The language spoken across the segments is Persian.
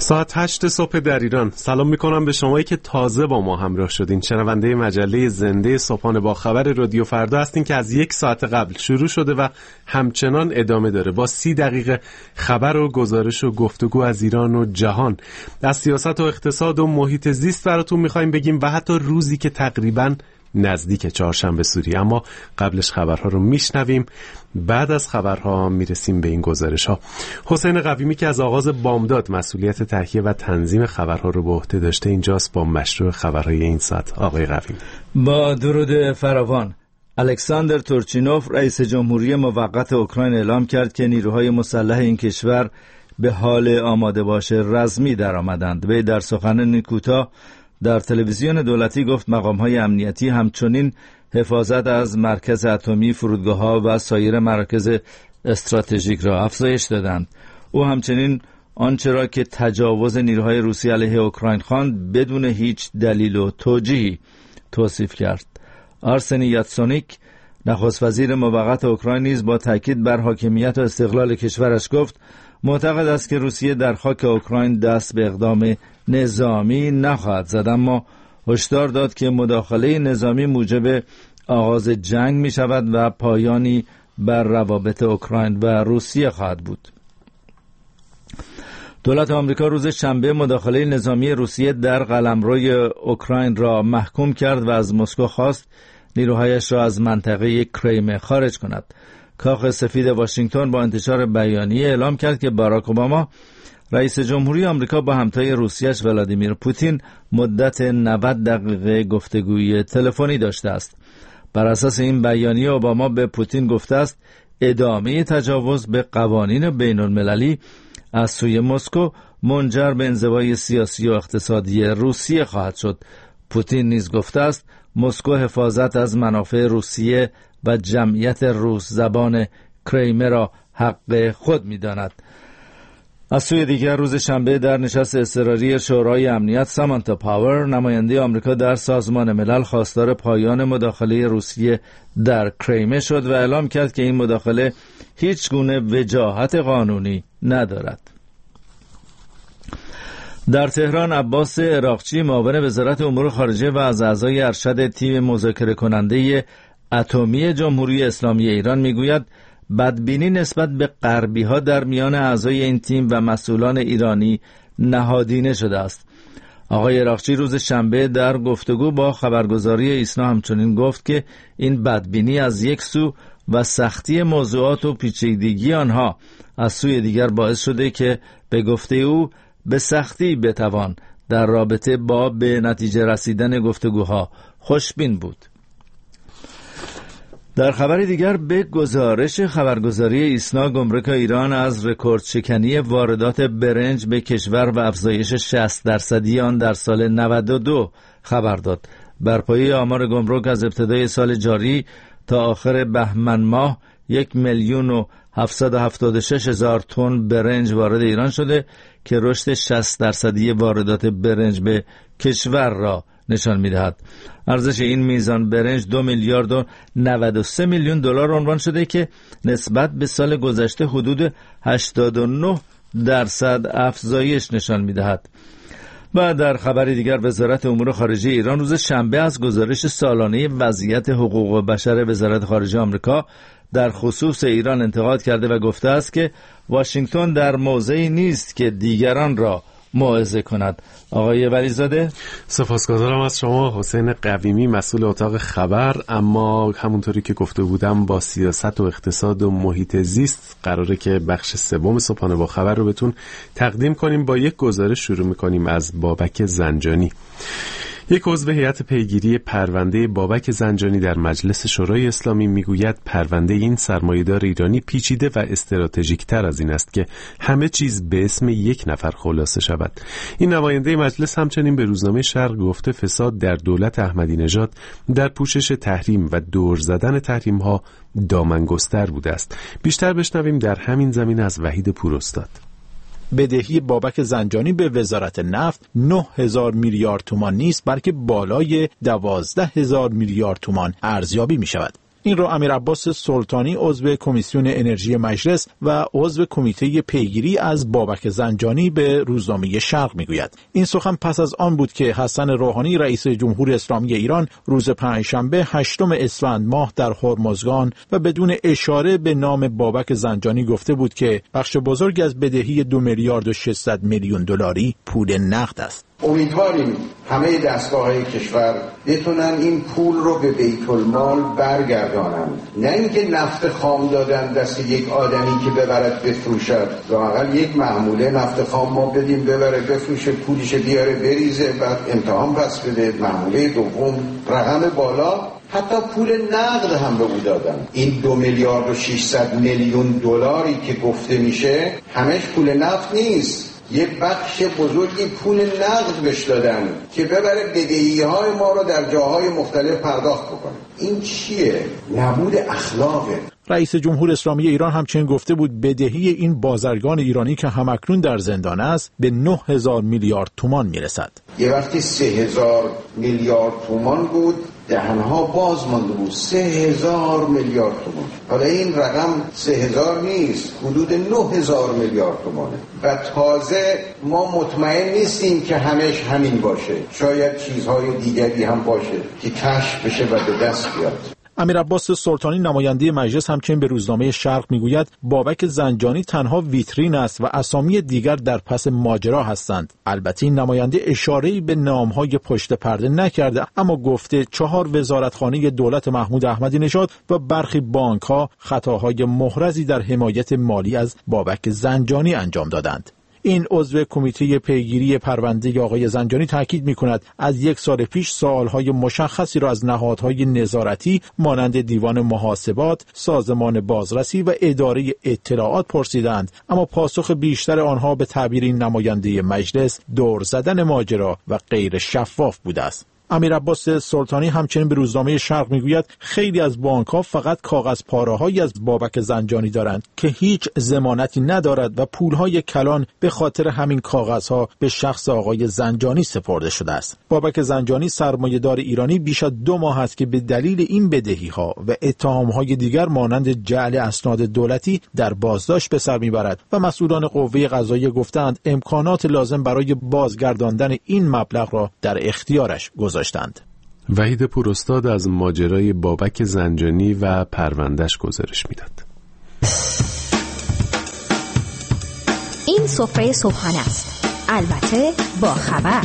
ساعت 8 صبح در ایران. سلام میکنم به شمایی که تازه با ما همراه شدین. شنونده مجله زنده صبحانه با خبر رادیو فردا هستین که از 1 ساعت قبل شروع شده و همچنان ادامه داره با 30 دقیقه خبر و گزارش و گفتگو از ایران و جهان. از سیاست و اقتصاد و محیط زیست براتون میخوایم بگیم و حتی روزی که تقریباً نزدیک چهارشنبه سوری. اما قبلش خبرها رو میشنویم، بعد از خبرها میرسیم به این گزارش ها. حسین قویمی که از آغاز بامداد مسئولیت تهیه و تنظیم خبرها رو به عهده داشته اینجاست با مشروع خبرهای این ساعت. آقای قویمی با درود فراوان. الکساندر تورچینوف رئیس جمهوری موقت اوکراین اعلام کرد که نیروهای مسلح این کشور به حال آماده باش رزمی درآمدند. وی در سخنرانی کوتاه در تلویزیون دولتی گفت مقام‌های امنیتی همچنین حفاظت از مرکز اتمی، فرودگاه‌ها و سایر مراکز استراتژیک را افزایش دادند. او همچنین آنچه را که تجاوز نیروهای روسی علیه اوکراین خواند بدون هیچ دلیل و توجیهی توصیف کرد. آرسنی یاتسونیک نخست وزیر موقت اوکراین نیز با تاکید بر حاکمیت و استقلال کشورش گفت معتقد است که روسیه در خاک اوکراین دست به اقدام نظامی نخواهد زد، اما هشدار داد که مداخله نظامی موجب آغاز جنگ می شود و پایانی بر روابط اوکراین و روسیه خواهد بود. دولت آمریکا روز شنبه مداخله نظامی روسیه در قلمروی اوکراین را محکوم کرد و از مسکو خواست نیروهایش را از منطقه کریمه خارج کند. کاخ سفید واشنگتن با انتشار بیانیه اعلام کرد که باراک اوباما رئیس جمهوری آمریکا با همتای روسیه‌اش ولادیمیر پوتین مدت 90 دقیقه گفتگوی تلفنی داشته است. بر اساس این بیانیه اوباما به پوتین گفته است ادامه تجاوز به قوانین بین المللی از سوی مسکو منجر به انزوای سیاسی و اقتصادی روسیه خواهد شد. پوتین نیز گفته است مسکو حفاظت از منافع روسیه و جمعیت روس زبان کریمه را حق خود می‌داند. از سوی دیگر روز شنبه در نشست اضطراری شورای امنیت سامانتا پاور نماینده آمریکا در سازمان ملل خواستار پایان مداخله روسیه در کریمه شد و اعلام کرد که این مداخله هیچ گونه وجاهت قانونی ندارد. در تهران عباس عراقچی معاون وزارت امور خارجه و از اعضای ارشد تیم مذاکره کننده اتمی جمهوری اسلامی ایران میگوید بدبینی نسبت به غربی‌ها در میان اعضای این تیم و مسئولان ایرانی نهادینه شده است. آقای عراقچی روز شنبه در گفتگو با خبرگزاری ایسنا همچنین گفت که این بدبینی از یک سو و سختی موضوعات و پیچیدگی آنها از سوی دیگر باعث شده که به گفته او به سختی بتوان در رابطه با به نتیجه رسیدن گفتگوها خوشبین بود. در خبر دیگر به گزارش خبرگزاری ایسنا گمرک ایران از رکورد شکنی واردات برنج به کشور و افزایش 60% آن در سال 92 خبر داد. بر پایه آمار گمرک از ابتدای سال جاری تا آخر بهمن ماه 1,776,000 تن برنج وارد ایران شده که رشد 60% واردات برنج به کشور را نشان می‌دهد. ارزش این میزان برنج 2 میلیارد و 93 میلیون دلار عنوان شده که نسبت به سال گذشته حدود 89% افزایش نشان می‌دهد. و در خبر دیگر وزارت امور خارجه ایران روز شنبه از گزارش سالانه وضعیت حقوق بشر وزارت خارجه آمریکا در خصوص ایران انتقاد کرده و گفته است که واشنگتن در موضعی نیست که دیگران را موعظه کند. آقای ولیزاده، سپاسگزارم از شما. حسین قویمی مسئول اتاق خبر. اما همونطوری که گفته بودم با سیاست و اقتصاد و محیط زیست قراره که بخش سوم صبحانه با خبر رو بهتون تقدیم کنیم. با یک گزارش شروع میکنیم از بابک زنجانی. یک عضو هیئت پیگیری پرونده بابک زنجانی در مجلس شورای اسلامی میگوید پرونده این سرمایه‌دار ایرانی پیچیده و استراتژیک تر از این است که همه چیز به اسم یک نفر خلاصه شود. این نماینده مجلس همچنین به روزنامه شرق گفته فساد در دولت احمدی نژاد در پوشش تحریم و دور زدن تحریم‌ها دامنگستر بوده است. بیشتر بشنویم در همین زمینه از وحید پوراستاد. بدهی بابک زنجانی به وزارت نفت 9,000 میلیارد تومان نیست بلکه بالای 12,000 میلیارد تومان ارزیابی می شود. این را امیرعباس سلطانی عضو کمیسیون انرژی مجلس و عضو کمیته پیگیری از بابک زنجانی به روزنامه شرق میگوید. این سخن پس از آن بود که حسن روحانی رئیس جمهوری اسلامی ایران روز پنجشنبه 8 اسفند ماه در هرمزگان و بدون اشاره به نام بابک زنجانی گفته بود که بخش بزرگ از بدهی 2 میلیارد و 600 میلیون دلاری پول نقد است. امیدواریم همه دستگاه‌های کشور بتونن این پول رو به بیت المال برگردانن، نه اینکه نفت خام دادن دست یک آدمی که ببرد بفروشد. لااقل یک محموله نفت خام ما بدیم ببره بفروشه، پولش بیاره بریزه، بعد امتحان پس بده. محموله دوم رقم بالا، حتی پول نقد هم به او دادن. این 2 میلیارد و 600 میلیون دلاری که گفته میشه همش پول نفت نیست، یه بخش بزرگی پول نقد بهش دادن که ببره بدهی‌های ما رو در جاهای مختلف پرداخت بکنه. این چیه؟ نبود اخلاقه. رئیس جمهور اسلامی ایران همچنین گفته بود بدهی این بازرگان ایرانی که همکنون در زندان است به 9000 میلیارد تومان میرسد. یه وقتی 3000 میلیارد تومان بود، دهنها باز مانده بود. 3000 میلیارد تومان. حالا این رقم 3000 نیست، حدود 9000 میلیارد تومانه. و تازه ما مطمئن نیستیم که همش همین باشه، شاید چیزهای دیگری هم باشه که کشف بشه و به دست بیاد. امیرعباس سلطانی نماینده مجلس همچنین به روزنامه شرق میگوید بابک زنجانی تنها ویترین است و اسامی دیگر در پس ماجرا هستند. البته این نماینده اشاره‌ای به نام‌های پشت پرده نکرده، اما گفته 4 وزارتخانه دولت محمود احمدی نژاد و برخی بانک‌ها خطاهای محرزی در حمایت مالی از بابک زنجانی انجام دادند. این عضو کمیته پیگیری پرونده آقای زنجانی تاکید می‌کند از 1 سال پیش سوال‌های مشخصی را از نهادهای نظارتی مانند دیوان محاسبات، سازمان بازرسی و اداره اطلاعات پرسیدند، اما پاسخ بیشتر آنها به تعبیر این نماینده مجلس دور زدن ماجرا و غیر شفاف بوده است. امیرعباس سلطانی همچنین به روزنامه شرق میگوید خیلی از بانک‌ها فقط کاغذ پاره‌هایی از بابک زنجانی دارند که هیچ ضمانتی ندارد و پول‌های کلان به خاطر همین کاغذها به شخص آقای زنجانی سپرده شده است. بابک زنجانی سرمایه‌دار ایرانی بیش از 2 ماه است که به دلیل این بدهی‌ها و اتهام‌های دیگر مانند جعل اسناد دولتی در بازداشت به سر میبرد و مسئولان قوه قضاییه گفتند امکانات لازم برای بازگرداندن این مبلغ را در اختیارش گذاشتند. وحید پوراستاد از ماجرای بابک زنجانی و پروندهش گزارش میداد. این سفره صبحانه است، البته با خبر.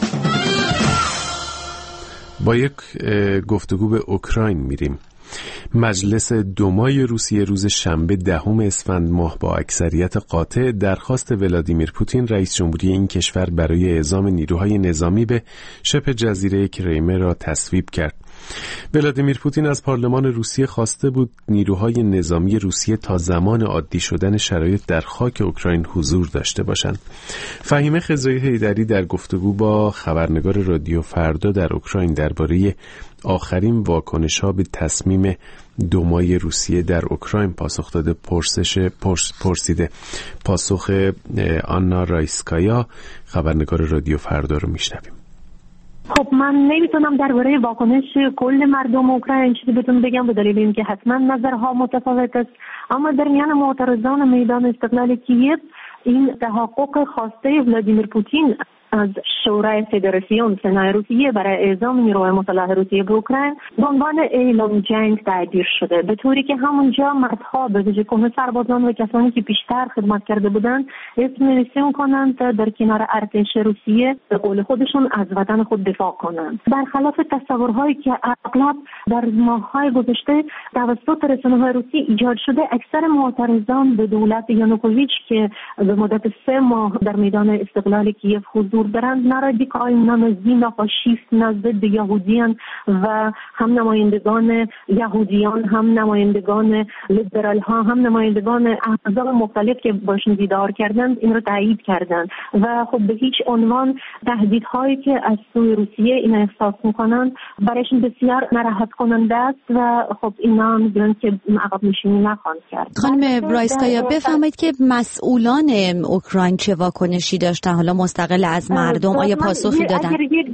با یک گفتگو به اوکراین میریم. مجلس دومای روسیه روز شنبه 10 اسفند ماه با اکثریت قاطع درخواست ولادیمیر پوتین رئیس جمهوری این کشور برای اعزام نیروهای نظامی به شبه جزیره کریمه را تصویب کرد. ولادیمیر پوتین از پارلمان روسیه خواسته بود نیروهای نظامی روسیه تا زمان عادی شدن شرایط در خاک اوکراین حضور داشته باشند. فهیمه خضری حیدری در گفتگو با خبرنگار رادیو فردا در اوکراین درباره آخرین واکنش‌ها به تصمیم دومای روسیه در اوکراین پاسخ داده پرسیده. پاسخ آنا رایسکایا خبرنگار رادیو فردا رو میشنویم. خب من نمیتونم درباره واکنش کل مردم اوکراین چیزی بهتون بگم به دلیل اینکه حتما نظرها متفاوت است، اما در میان معترضان میدان استقلال کییف این تحقق خواسته ولادیمیر پوتین از شورای فدراسیون سنای روسیه برای اعزام نیروهای مسلح روسیه به اوکراین به عنوان اعلام جنگ تعبیر شده، به طوری که همونجا مردها به ویژه کهنه سربازان و کسانی که پیشتر خدمت کرده بودند اسم نوشته می‌کنند در کنار ارتش روسیه به قول خودشون از وطن خود دفاع کنند. برخلاف تصورهایی که اغلب در ماه‌های گذشته توسط رسانه‌های روسی ایجاد شده، اکثر معترضان به دولت یانوکوویچ که به مدت 3 ماه در میدان استقلال کییف حضور دارند نه رادیکال، نه نازی، نه فاشیست، نه ضد یهودیان و هم نمایندگان یهودیان، هم نمایندگان لیبرال ها، هم نمایندگان احزاب مختلف که باشون دیدار کردند این رو تایید کردند و خب به هیچ عنوان تهدیدهایی که از سوی روسیه اینا احساس میکنند برایشون بسیار ناراحت کننده است و خب اینا میگن که عقب نشینی نخواهند کرد. خانم برایسکایا بفرمایید که مسئولان اوکراین چه واکنشی داشتن، حالا مستقل از مردم؟ آیا پاسخی دادن؟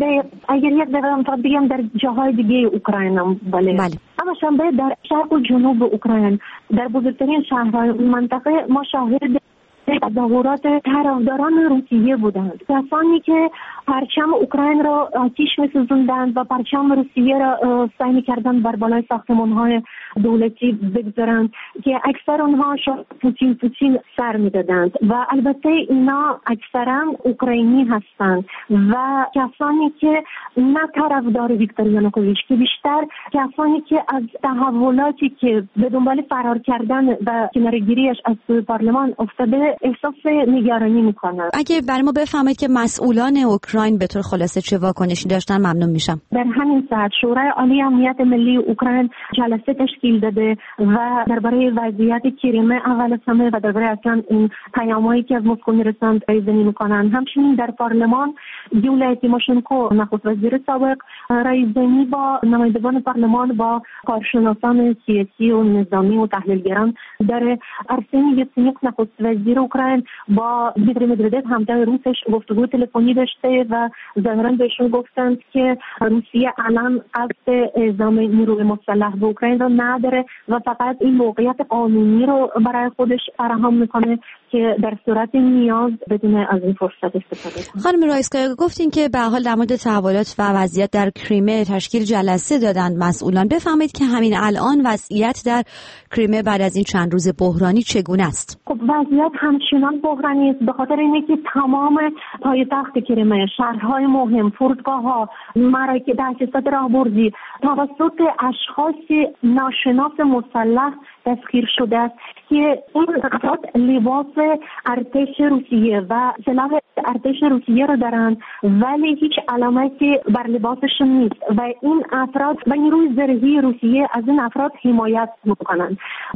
اگر یک دقیقه بگم در جاهای دیگه اوکراین هم بله. اما شنبه در شرق و جنوب اوکراین در بزرگترین شهرهای منطقه ما شاهد تظاهرات طرفداران روسیه بودند، کسانی که پرچم اوکراین را آتیش می‌سوزاندند و پرچم روسیه را سعی می‌کردند بر بالای ساختمان‌های دولتی بگذارند که اکثر آنها پوتین سر می‌دادند و البته اینا اکثرا اوکراینی هستند و کسانی که نه طرفدار ویکتور یانوکوویچ، که بیشتر کسانی که از تحولاتی که به دنبال فرار کردن و کناره‌گیریش از پارلمان افتاده احساس نگرانی میکنند. اگه برای ما بفهمید که مسئولان اوکراین به طور خلاصه چه واکنشی داشتن ممنون میشم. در همین ساعت شورای عالی امنیت ملی اوکراین جلسه تشکیل داده و درباره وضعیت کریمه اول از همه و درباره اصلا این پیامایی که از مسکو میرسند ریزنی میکنند. همچنین در پارلمان یولیا تیموشنکو نخست وزیر سابق ریزنی با نمایندگان پارلمان با کارشناسان سیاسی و نظامی و تحلیلگران در ارسنی یتسنیک نخست وزیر اوکراین با دیمیتری مدودوف همتای روسش گفتگو تلفنی داشته و ظاهرا بهشون گفتند که روسیه الان قصد اعزام نیروی مسلح به اوکراین رو نداره و فقط این موقعیت قانونی رو برای خودش فراهم میکنه که در صورت نیاز بدونه از این فرصت استفاده کنه. خانم رایسکایا گفتین که به حال در مورد تحولات و وضعیت در کریمه تشکیل جلسه دادند مسئولان. بفهمید که همین الان وضعیت در کریمه بعد از این چند روز بحرانی چگونه است؟ خب وضعیت همچنان بحرانی است به خاطر اینکه تمام پایتخت کریمه، شهرهای مهم، فرودگاه‌ها، مراکز تأسیسات راهبردی توسط اشخاص ناشناس مسلح تسخیر شده است که این افراد لباس ارتش روسیه و سلاح ارتش روسیه رو دارند ولی هیچ علامتی بر لباسشون نیست و این افراد و نیروی زرهی روسیه از این افراد حمایت میکنند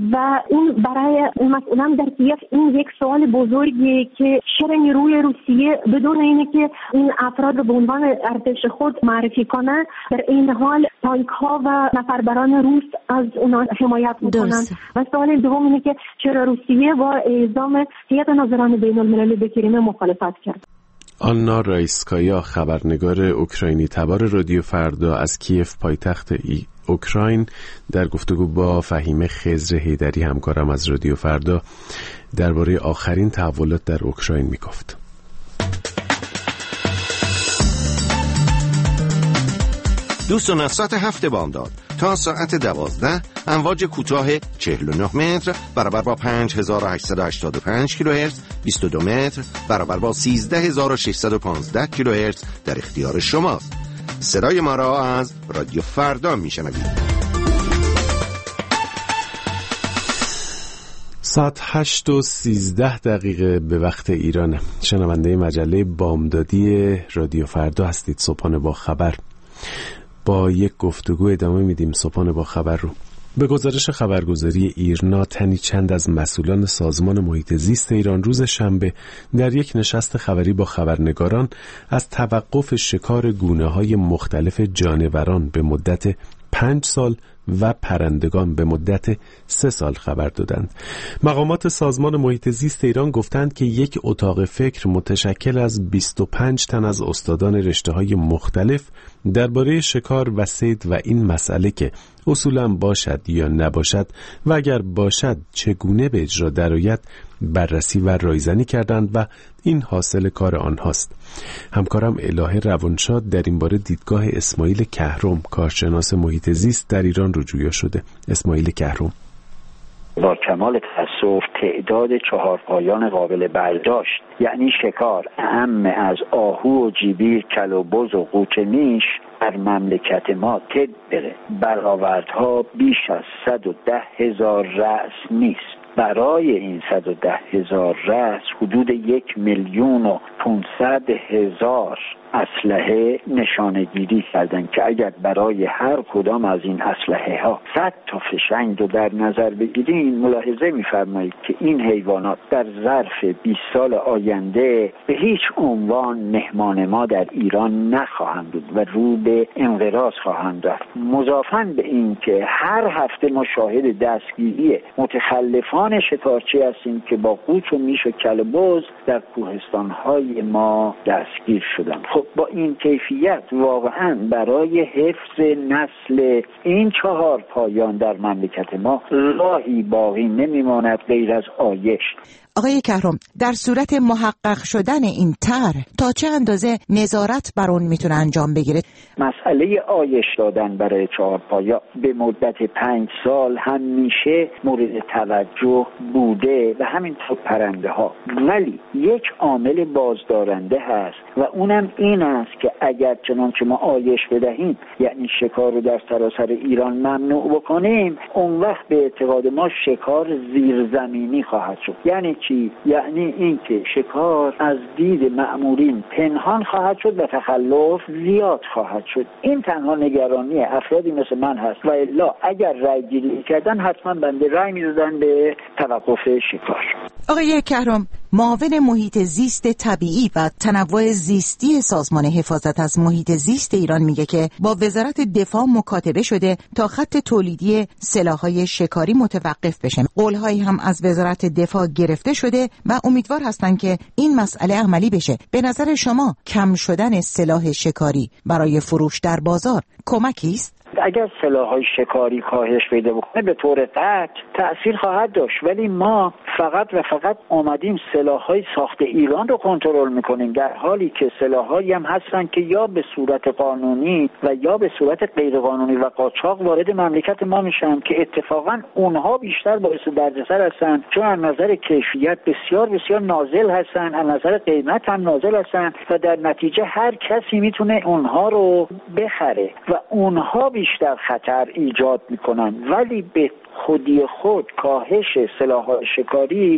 و این برای مسئولان در کیف این یک سوال بزرگیه که چرا نیروی روسیه بدون اینه که این افراد رو به عنوان ارتش خود معرفی کنه در این حال تانک ها و نفربران روس از اونها حمایت میکنند. و سوال دوم اینه که چرا روسیه با اعزام هیئت ناظران بین المللی به کریمه مخالفت کرد. آنا رایسکایا خبرنگار اوکراینی تبار رادیو فردا از کیف پایتخت اوکراین در گفتگو با فهیمه خضر حیدری همکارم از رادیو فردا درباره آخرین تحولات در اوکراین میگفت. دوستان از ساعت 7 بامداد تا ساعت 12 امواج کوتاه 49 متر برابر با 5885 کیلوهرتز، 22 متر برابر با 13615 کیلوهرتز در اختیار شماست. صدای ما را از رادیو فردا میشنوید. ساعت 8:13 به وقت ایرانه. شنونده مجله بامدادی رادیو فردا هستید. صبحانه با خبر با یک گفتگو ادامه میدیم. صبحانه با خبر رو به گزارش خبرگزاری ایرنا تنی چند از مسئولان سازمان محیط زیست ایران روز شنبه در یک نشست خبری با خبرنگاران از توقف شکار گونه‌های مختلف جانوران به مدت 5 سال و پرندگان به مدت 3 سال خبر دادند. مقامات سازمان محیط زیست ایران گفتند که یک اتاق فکر متشکل از 25 تن از استادان رشته‌های مختلف درباره شکار و صید و این مسئله که اصولاً باشد یا نباشد و اگر باشد چگونه به اجرا درآید بررسی و رایزنی کردند و این حاصل کار آنهاست. همکارم الهه روانشاد در این باره دیدگاه اسماعیل کهرم کارشناس محیط زیست در ایران رو جویا شده. اسماعیل کهرم: با کمال تأسف تعداد 4 پایان قابل برداشت یعنی شکار اعم از آهو و جیبیر، کل و بز و قوچ میش در مملکت ما بره. برآوردها بیش از 110,000 رأس نیست. برای این 110,000 رأس حدود 1,500,000 اسلحه نشانه‌گیری کردن که اگر برای هر کدام از این اسلحه ها 100 تا فشنگ رو در نظر بگیریم ملاحظه می‌فرمایید که این حیوانات در ظرف 20 سال آینده به هیچ عنوان مهمان ما در ایران نخواهند بود و رو به انقراض خواهند رفت. مضافاً به این که هر هفته ما شاهد دستگیری متخلفان پنهان شکارچی هستیم که با قوچ و میش و کلبز در کوهستان‌های ما دستگیر شدن. خب با این کیفیت واقعا برای حفظ نسل این 4 پایان در مملکت ما راهی باقی نمیماند غیر از آیش. آقای کهرم، در صورت محقق شدن این طرح تا چه اندازه نظارت بر اون میتونه انجام بگیره؟ مسئله آیش دادن برای 4 پایا به مدت 5 سال همیشه مورد توجه بوده و همینطور پرنده ها، ولی یک عامل بازدارنده هست و اونم این است که اگر چنانچه ما آیش بدهیم، یعنی شکار رو در سراسر ایران ممنوع بکنیم، اون وقت به اعتقاد ما شکار زیرزمینی خواهد شد. یعنی چی؟ یعنی اینکه شکار از دید مأمورین پنهان خواهد شد و تخلف زیاد خواهد شد. این تنها نگرانی افرادی مثل من هست و الا اگر رأی گیری کردن حتما بنده رأی می‌دادن به توقف شکار. آقای کهرم، معاون محیط زیست طبیعی و تنوع زیستی سازمان حفاظت از محیط زیست ایران میگه که با وزارت دفاع مکاتبه شده تا خط تولیدی سلاح‌های شکاری متوقف بشه. قول‌هایی هم از وزارت دفاع گرفته شده و امیدوار هستن که این مسئله عملی بشه. به نظر شما کم شدن سلاح شکاری برای فروش در بازار کمکی است؟ اگر سلاح‌های شکاری کاهش پیدا بکنه به طور قطع تأثیر خواهد داشت، ولی ما فقط آمدیم سلاح‌های ساخت ایران رو کنترل میکنیم، در حالی که سلاح‌هایی هم هستن که یا به صورت قانونی و یا به صورت غیر قانونی و قاچاق وارد مملکت ما میشن که اتفاقا اونها بیشتر باعث دردسر هستن، چون از نظر کیفیت بسیار نازل هستن، از نظر قیمت هم نازل هستن و در نتیجه هر کسی میتونه اونها رو بخره و اونها بیشتر خطر ایجاد میکنن، ولی به خودی خود کاهش سلاح‌های شکاری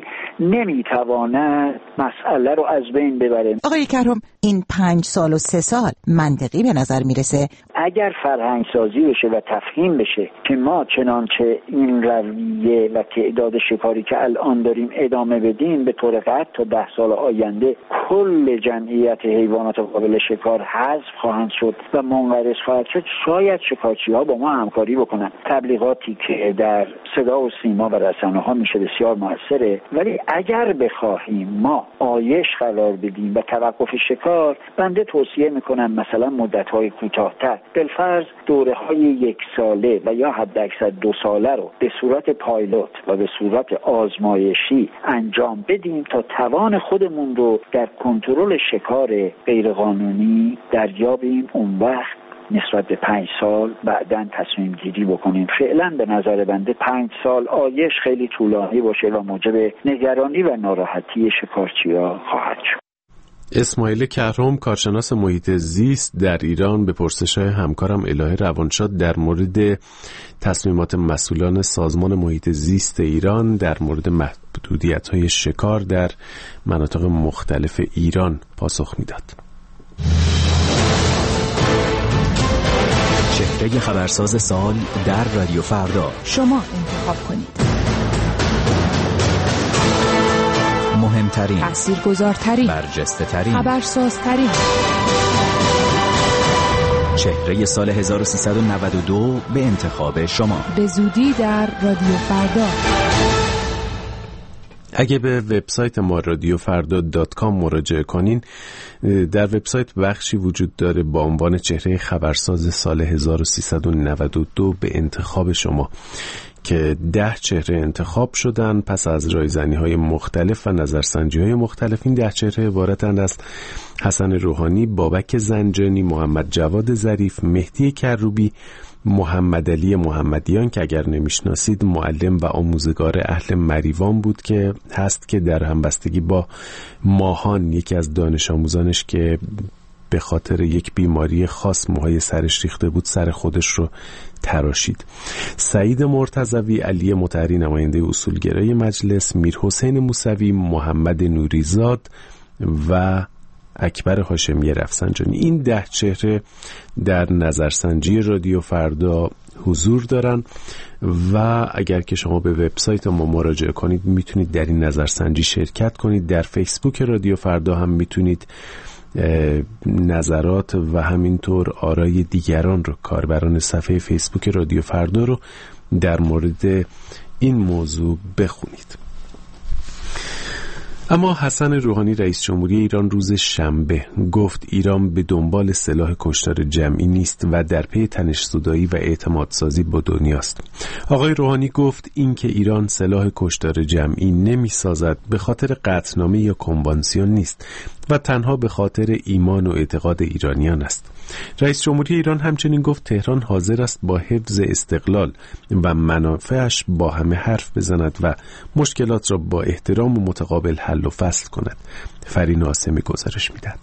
نمیتواند مسئله رو از بین ببره. آقای کهرم، این 5 سال و 3 سال منطقی به نظر میرسه؟ اگر فرهنگ سازی بشه و تفهیم بشه که ما چنانچه این رویه و تعداد شکاری که الان داریم ادامه بدیم، به طور قطع تا 10 سال آینده کل جمعیت حیوانات قابل شکار حذف خواهند شد و منقرض خواهد شد. شاید شکارچی‌ها با ما همکاری بکنن. تبلیغاتی که در صدا و سیما و رسانه‌ها میشه بسیار موثره، ولی اگر بخواهیم ما آیش قرار بدیم و توقف شکار، بنده توصیه میکنم مثلا مدت‌های کوتاه‌تر، بالفرض دوره‌های 1 ساله و یا حداکثر 2 ساله رو به صورت پایلوت و به صورت آزمایشی انجام بدیم تا توان خودمون رو در کنترل شکار غیرقانونی دریابیم. اون وقت نسبت به 5 سال بعداً تصمیم گیری بکنیم. فعلا به نظر بنده 5 سال آیش خیلی طولانی باشه و موجب نگرانی و ناراحتی شکارچی‌ها خواهد شد. اسماعیل کهرم، کارشناس محیط زیست در ایران، به پرسش‌های همکارم الهه روانشاد در مورد تصمیمات مسئولان سازمان محیط زیست ایران در مورد محدودیت‌های شکار در مناطق مختلف ایران پاسخ میداد. چهره خبرساز سال در رادیو فردا. شما انتخاب کنید. مهمترین، تاثیرگذارترین، برجسته‌ترین، خبرسازترین چهره سال 1392 به انتخاب شما. به زودی در رادیو فردا. اگه به وبسایت ما radiofrda.com مراجعه کنین، در وبسایت بخشی وجود داره با عنوان چهره خبرساز سال 1392 به انتخاب شما که 10 چهره انتخاب شدن پس از رایزنی‌های مختلف و نظرسنجی‌های مختلف. این 10 چهره عبارتند از حسن روحانی، بابک زنجانی، محمد جواد ظریف، مهدی کروبی، محمد علی محمدیان که اگر نمیشناسید معلم و آموزگار اهل مریوان بود که هست، که در همبستگی با ماهان یکی از دانش آموزانش که به خاطر یک بیماری خاص موهای سرش ریخته بود سر خودش رو تراشید. سعید مرتضوی، علی مطهری نماینده اصولگرای مجلس، میر حسین موسوی، محمد نوریزاد و اکبر هاشمی رفسنجانی. این 10 چهره در نظرسنجی رادیو فردا حضور دارن و اگر که شما به وبسایت ما مراجعه کنید میتونید در این نظرسنجی شرکت کنید. در فیسبوک رادیو فردا هم میتونید نظرات و همینطور آرای دیگران رو، کاربران صفحه فیسبوک رادیو فردا رو در مورد این موضوع بخونید. اما حسن روحانی رئیس جمهوری ایران روز شنبه گفت ایران به دنبال سلاح کشتار جمعی نیست و در پی تنش‌زدایی و اعتمادسازی با دنیاست. آقای روحانی گفت این که ایران سلاح کشتار جمعی نمی‌سازد به خاطر قطعنامه یا کنوانسیون نیست و تنها به خاطر ایمان و اعتقاد ایرانیان است. رئیس جمهوری ایران همچنین گفت تهران حاضر است با حفظ استقلال و منافعش با همه حرف بزند و مشکلات را با احترام و متقابل حل و فصل کند. فرین آسمی گزارش می‌دهد.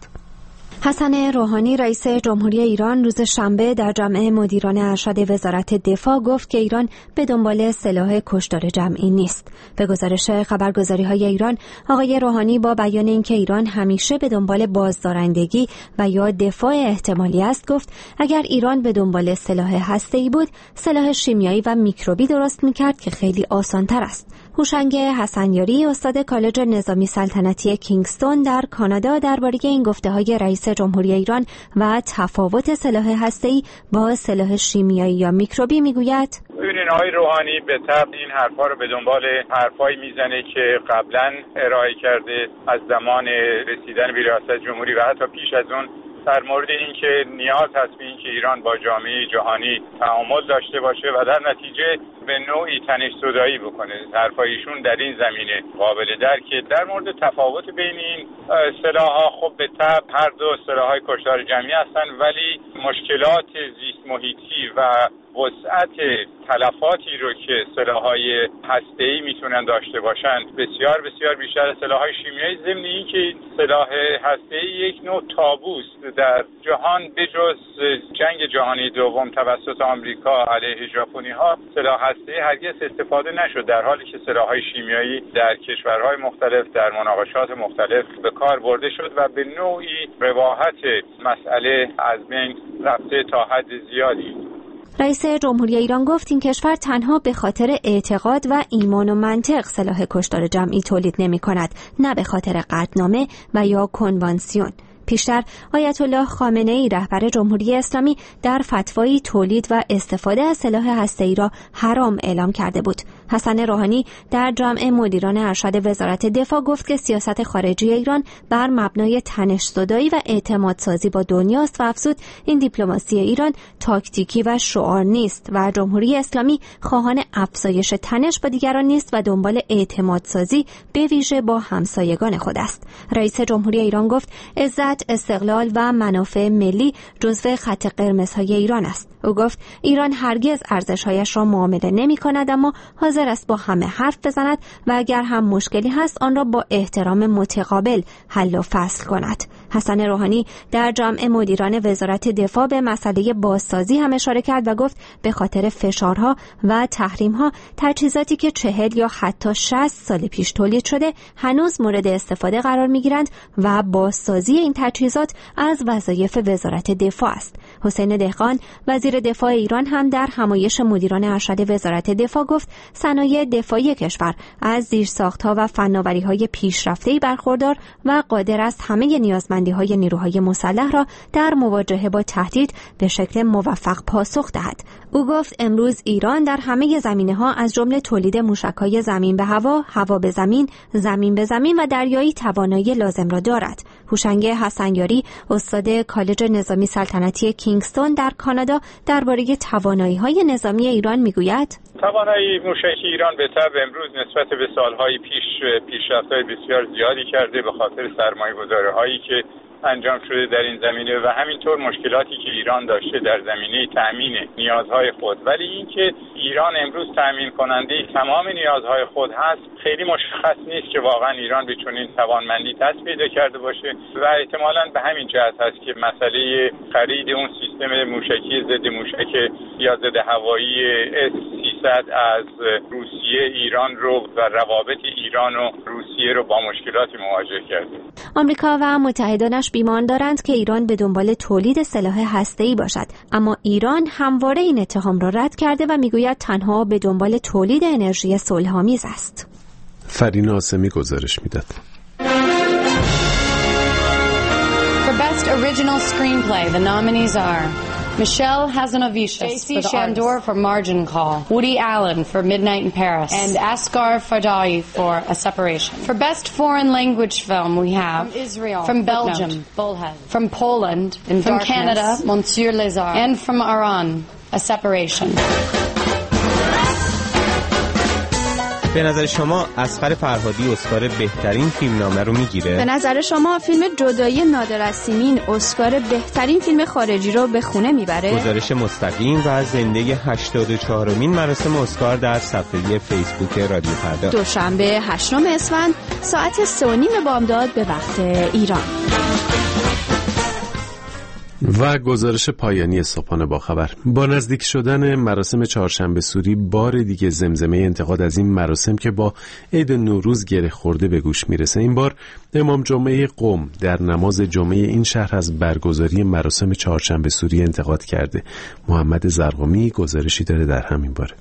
حسن روحانی رئیس جمهوری ایران روز شنبه در جمع مدیران ارشد وزارت دفاع گفت که ایران به دنبال سلاح کشتار جمعی نیست. به گزارش خبرگزاری‌های ایران، آقای روحانی با بیان اینکه ایران همیشه به دنبال بازدارندگی و یا دفاع احتمالی است گفت اگر ایران به دنبال سلاح هسته‌ای بود، سلاح شیمیایی و میکروبی درست می‌کرد که خیلی آسان‌تر است. هوشنگ حسنیاری استاد کالج نظامی سلطنتی کینگستون در کانادا درباره این گفته‌های رئیس جمهوری ایران و تفاوت سلاح هسته‌ای با سلاح شیمیایی یا میکروبی میگوید: ببینید آقای روحانی به طبع این حرفا رو به دنبال حرفایی میزنه که قبلا ارائه کرده از زمان رسیدن به ریاست جمهوری و حتی پیش از اون در مورد اینکه نیاز هست به اینکه ایران با جامعه جهانی تعامل داشته باشه و در نتیجه به نوعی تنش‌زدایی بکنه. حرفایشون در این زمینه قابل درکه. در مورد تفاوت بین این سلاح‌ها، خب به طبع هر دو سلاح‌های کشتار جمعی هستن، ولی مشکلات زیست محیطی و وسعت تلفاتی رو که سلاح‌های هسته‌ای میتونن داشته باشند بسیار بسیار بیشتر از سلاح‌های شیمیایی، ضمن اینکه این سلاح هسته‌ای یک نوع تابوست در جهان. بجز جنگ جهانی دوم توسط آمریکا علیه ژاپنی‌ها سلاح هسته‌ای هرگز استفاده نشد، در حالی که سلاح‌های شیمیایی در کشورهای مختلف در مناقشات مختلف به کار برده شد و به نوعی رباحت مسئله از بین رفته تا حد زیادی. رئیس جمهوری ایران گفت این کشور تنها به خاطر اعتقاد و ایمان و منطق سلاح کشتار جمعی تولید نمی کند، نه به خاطر قطعنامه و یا کنوانسیون. پیشتر آیت الله خامنه‌ای رهبر جمهوری اسلامی در فتوایی تولید و استفاده از سلاح هسته‌ای را حرام اعلام کرده بود. حسن روحانی در جمع مدیران ارشد وزارت دفاع گفت که سیاست خارجی ایران بر مبنای تنش‌زدایی و اعتمادسازی با دنیاست و افزود این دیپلماسی ایران تاکتیکی و شعار نیست و جمهوری اسلامی خواهان افزایش تنش با دیگران نیست و دنبال اعتمادسازی به ویژه با همسایگان خود است. رئیس جمهوری ایران گفت عزت، استقلال و منافع ملی جزو خط قرمزهای ایران است. او گفت ایران هرگز ارزش‌هایش را معامله نمی‌کند، اما حاضر است با همه حرف بزند و اگر هم مشکلی هست آن را با احترام متقابل حل و فصل کند. حسن روحانی در جمع مدیران وزارت دفاع به مسئله بازسازی هم اشاره کرد و گفت به خاطر فشارها و تحریم‌ها تجهیزاتی که 40 یا حتی 60 سال پیش تولید شده هنوز مورد استفاده قرار می‌گیرند و بازسازی این تجهیزات از وظایف وزارت دفاع است. حسین دهقان وزیر دفاع ایران هم در همایش مدیران ارشد وزارت دفاع گفت صنایع دفاعی کشور از زیرساخت‌ها و فناوری‌های پیشرفته‌ای برخوردار و قادر است همه نیازمندی‌های نیروهای مسلح را در مواجهه با تهدید به شکل موفق پاسخ دهد. او گفت امروز ایران در همه زمینه‌ها از جمله تولید موشک‌های زمین به هوا، هوا به زمین، زمین به زمین و دریایی توانایی لازم را دارد. هوشنگ حسنیاری استاد کالج نظامی سلطنتی کینگستون در کانادا درباره توانایی‌های نظامی ایران میگوید: توانایی موشکی ایران به طبع امروز نسبت به سالهای پیش پیشرفت‌های بسیار زیادی کرده به خاطر سرمایه‌گذاری‌هایی که انجام شده در این زمینه و همینطور مشکلاتی که ایران داشته در زمینه تأمین نیازهای خود. ولی اینکه ایران امروز تأمین کننده تمام نیازهای خود هست خیلی مشخص نیست که واقعا ایران به چنین توانمندی دست پیدا کرده باشه و احتمالاً به همین جهت هست که مسئله خرید اون سیستم موشکی ضد موشک یا ضد هوایی S-300 از روسیه ایران رو و روابط ایران و روسیه رو با مشکلاتی مواجه کرده. آمریکا و متحدانش بیمان دارند که ایران به دنبال تولید سلاح هسته‌ای باشد، اما ایران همواره این اتهام را رد کرده و میگوید تنها به دنبال تولید انرژی صلح‌آمیز است. فرین آسمی گزارش میداد. For Best Original Screenplay, the nominees are Michelle Hazanavicius for The Shandor for Margin Call, Woody Allen for Midnight in Paris, and Asghar Farhadi for A Separation. For Best Foreign Language Film we have from Israel, from Belgium, Bullhead, from Poland, from Darkness, Canada, Monsieur Lézard, and from Iran, A Separation. به نظر شما اصغر فرهادی اسکار بهترین فیلمنامه رو میگیره؟ به نظر شما فیلم جدایی نادر از سیمین اسکار بهترین فیلم خارجی رو به خونه میبره؟ گزارش مستقیم و زنده 84مین مراسم اسکار در صفحه فیسبوک رادیو فردا، دوشنبه 8 اسفند ساعت 3:30 بامداد به وقت ایران. و گزارش پایانی صبحانه با خبر. با نزدیک شدن مراسم چهارشنبه سوری بار دیگه زمزمه انتقاد از این مراسم که با عید نوروز گره خورده به گوش میرسه. این بار امام جمعه قم در نماز جمعه این شهر از برگزاری مراسم چهارشنبه سوری انتقاد کرده. محمد زرقامی گزارشی داره در همین باره.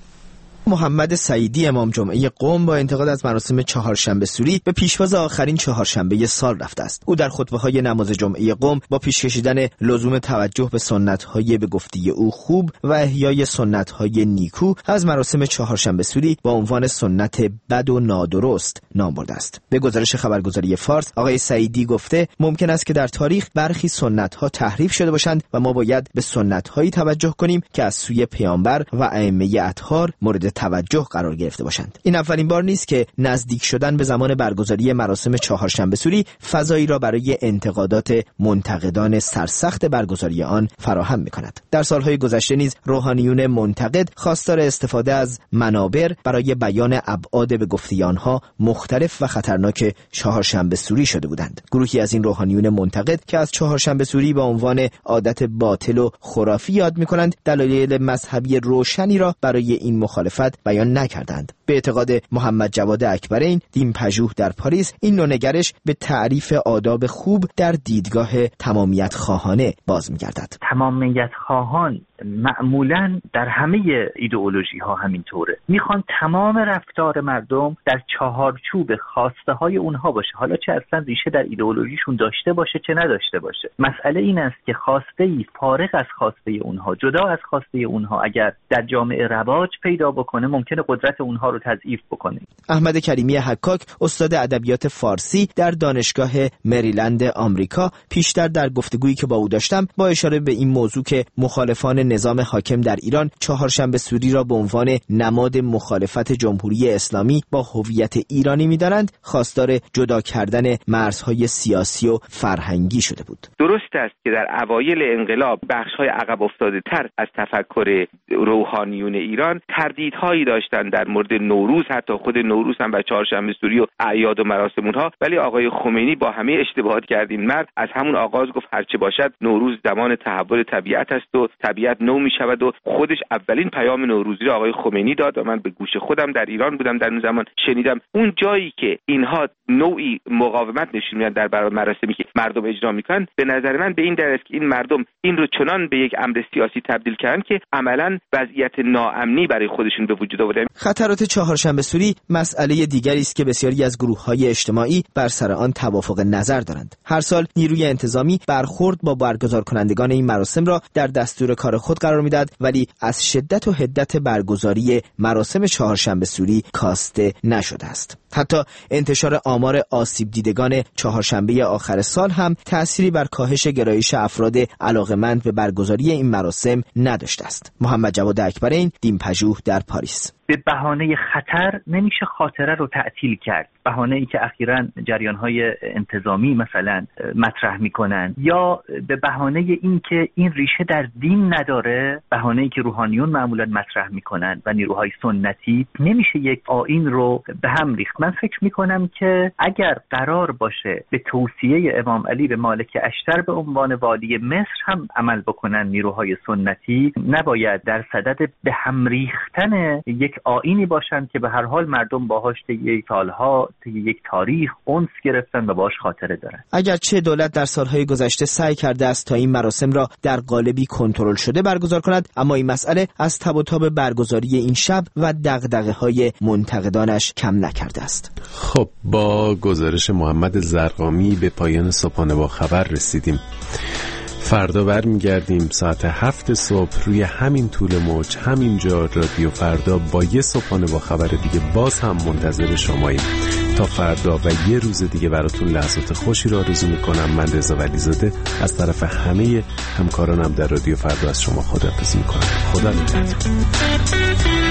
محمد سعیدی امام جمعه قم با انتقاد از مراسم چهارشنبه سوری به پیشواز آخرین چهارشنبه سال رفته است. او در خطبه‌های نماز جمعه قم با پیش کشیدن لزوم توجه به سنت‌های به گفته او خوب و احیای سنت‌های نیکو از مراسم چهارشنبه سوری با عنوان سنت بد و نادرست نام برده است. به گزارش خبرگزاری فارس آقای سعیدی گفته ممکن است که در تاریخ برخی سنت‌ها تحریف شده باشند و ما باید به سنت‌هایی توجه کنیم که از سوی پیامبر و ائمه اطهار مورد توجه قرار گرفته باشند. این اولین بار نیست که نزدیک شدن به زمان برگزاری مراسم چهارشنبه سوری فضایی را برای انتقادات منتقدان سرسخت برگزاری آن فراهم می‌کند. در سالهای گذشته نیز روحانیون منتقد خواستار استفاده از منابر برای بیان ابعاد به گفته آنها مختلف و خطرناک چهارشنبه سوری شده بودند. گروهی از این روحانیون منتقد که از چهارشنبه سوری به عنوان عادت باطل و خرافی یاد می‌کنند، دلایل مذهبی روشنی را برای این مخالفت بیان نکردند. به اعتقاد محمد جواد اکبرین، دین پژوه در پاریس، این نوع نگرش به تعریف آداب خوب در دیدگاه تمامیت خواهانه باز می‌گردد. تمامیت خواهان معمولاً در همه ایدئولوژی ها همینطوره، میخوان تمام رفتار مردم در چهارچوب خواسته های اونها باشه، حالا چه اصلا ریشه در ایدئولوژیشون داشته باشه چه نداشته باشه. مسئله این است که خواسته ای فارغ از خواسته اونها، جدا از خواسته اونها اگر در جامعه رواج پیدا بکنه ممکنه قدرت اونها رو تضعیف بکنه. احمد کریمی حکاک، استاد ادبیات فارسی در دانشگاه مریلند آمریکا، پیشتر در گفتگویی که با او داشتم با اشاره به این موضوع که مخالفان نظام حاکم در ایران چهارشنبه سوری را به عنوان نماد مخالفت جمهوری اسلامی با هویت ایرانی می‌دانند، خواستار جدا کردن مرزهای سیاسی و فرهنگی شده بود. درست است که در اوایل انقلاب بخش‌های عقب افتاده‌تر از تفکر روحانیون ایران تردیدهایی داشتند در مورد نوروز، حتی خود نوروز هم و چهارشنبه سوری و اعیاد و مراسم اونها، ولی آقای خمینی با همه اشتباهات که این مرد از همون آغاز گفت هرچه باشد نوروز زمان تحول طبیعت است و طبیعت نو می شود و خودش اولین پیام نوروزی رو آقای خمینی داد و من به گوش خودم در ایران بودم در اون زمان شنیدم. اون جایی که اینها نوعی مقاومت نشون میدن در برابر مراسمی که مردم اجرا میکنن، به نظر من به این دلیل است که این مردم این رو چنان به یک امر سیاسی تبدیل کردن که عملاً وضعیت ناامنی برای خودشون به وجود آوردن. خطرات چهارشنبه سوری مسئله دیگری است که بسیاری از گروه‌های اجتماعی بر سر آن توافق نظر دارند. هر سال نیروی انتظامی برخورد با برگزار کنندگان این مراسم را در دستور کار خود قرار میداد، ولی از شدت و حدت برگزاری مراسم چهارشنبه سوری کاسته نشده است. حتی انتشار آمار آسیب دیدگان چهارشنبه آخر سال هم تأثیری بر کاهش گرایش افراد علاقه‌مند به برگزاری این مراسم نداشته است. محمد جواد اکبرین، دین پژوه در پاریس. به بهانه خطر نمیشه خاطره رو تعطیل کرد. بهانه‌ای که اخیراً جریان‌های انتظامی مثلا مطرح می‌کنن، یا به بهانه این که این ریشه در دین نداره، بهانه‌ای که روحانیون معمولاً مطرح می‌کنن و نیروهای سنتی، نمیشه یک آیین رو به هم ریخت. من فکر می‌کنم که اگر قرار باشه به توصیه امام علی به مالک اشتر به عنوان والی مصر هم عمل بکنن نیروهای سنتی، نباید در صدد به هم ریختن یک آیینی باشند که به هر حال مردم باهاش طی سالها طی یک تاریخ انس گرفتن و باهاش خاطره دارن. اگرچه دولت در سالهای گذشته سعی کرده است تا این مراسم را در قالبی کنترل شده برگزار کند، اما این مسئله از تب و تاب برگزاری این شب و دغدغه‌های منتقدانش کم نکرده است. خب با گزارش محمد زرقامی به پایان صبحانه با خبر رسیدیم. فردا برمیگردیم ساعت 7 صبح روی همین طول موج، همینجا رادیو فردا با یه صبحانه با خبر دیگه باز هم منتظر شماییم. تا فردا و یه روز دیگه براتون لحظات خوشی رو آرزو میکنم. من رضا ولیزاده از طرف همه همکارانم در رادیو فردا از شما خداحافظی میکنم. خدا نگهدار.